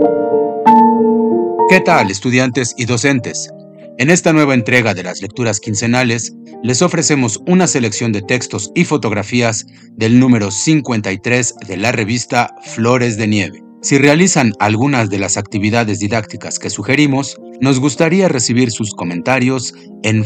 ¿Qué tal, estudiantes y docentes? En esta nueva entrega de las lecturas quincenales, les ofrecemos una selección de textos y fotografías del número 53 de la revista Flores de Nieve. Si realizan algunas de las actividades didácticas que sugerimos, nos gustaría recibir sus comentarios en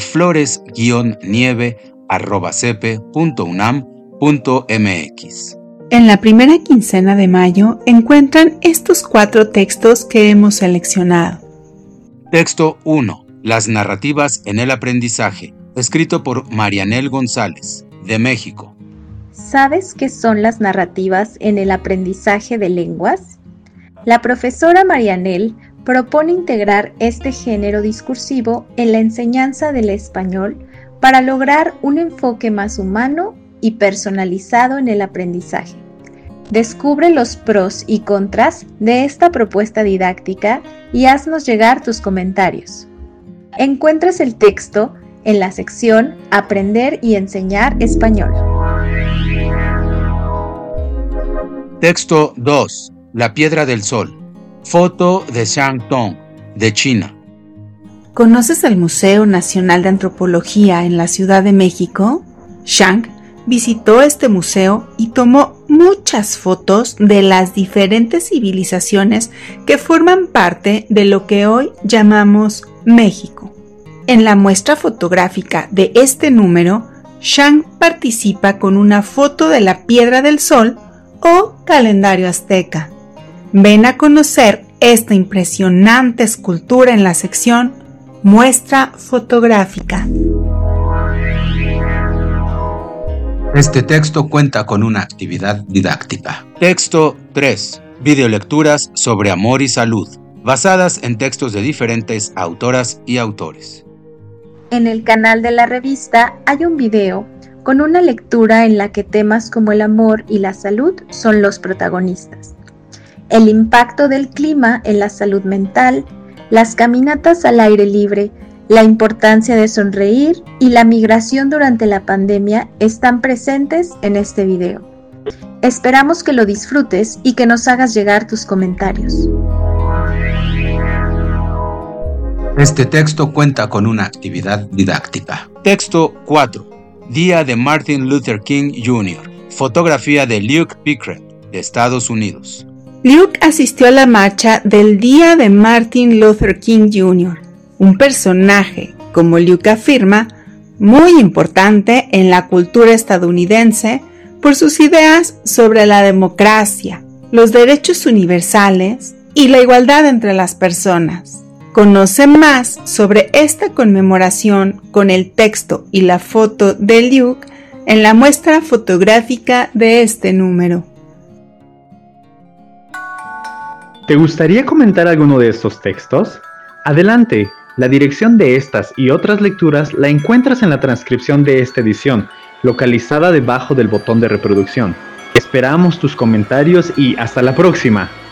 flores-nieve@cepe.unam.mx. En la primera quincena de mayo encuentran estos 4 textos que hemos seleccionado. Texto 1. Las narrativas en el aprendizaje, escrito por Marianel González, de México. ¿Sabes qué son las narrativas en el aprendizaje de lenguas? La profesora Marianel propone integrar este género discursivo en la enseñanza del español para lograr un enfoque más humano y personalizado en el aprendizaje. Descubre los pros y contras de esta propuesta didáctica y haznos llegar tus comentarios. Encuentras el texto en la sección Aprender y enseñar español. Texto 2. La piedra del sol. Foto de Shangtong, de China. ¿Conoces el Museo Nacional de Antropología en la Ciudad de México? Shang visitó este museo y tomó muchas fotos de las diferentes civilizaciones que forman parte de lo que hoy llamamos México. En la muestra fotográfica de este número, Shang participa con una foto de la Piedra del Sol o calendario azteca. Ven a conocer esta impresionante escultura en la sección Muestra fotográfica. Este texto cuenta con una actividad didáctica. Texto 3. Videolecturas sobre amor y salud, basadas en textos de diferentes autoras y autores. En el canal de la revista hay un video con una lectura en la que temas como el amor y la salud son los protagonistas. El impacto del clima en la salud mental, las caminatas al aire libre, la importancia de sonreír y la migración durante la pandemia están presentes en este video. Esperamos que lo disfrutes y que nos hagas llegar tus comentarios. Este texto cuenta con una actividad didáctica. Texto 4. Día de Martin Luther King Jr. Fotografía de Luke Pickett, de Estados Unidos. Luke asistió a la marcha del Día de Martin Luther King Jr., un personaje, como Luke afirma, muy importante en la cultura estadounidense por sus ideas sobre la democracia, los derechos universales y la igualdad entre las personas. Conoce más sobre esta conmemoración con el texto y la foto de Luke en la muestra fotográfica de este número. ¿Te gustaría comentar alguno de estos textos? Adelante. La dirección de estas y otras lecturas la encuentras en la transcripción de esta edición, localizada debajo del botón de reproducción. Esperamos tus comentarios y hasta la próxima.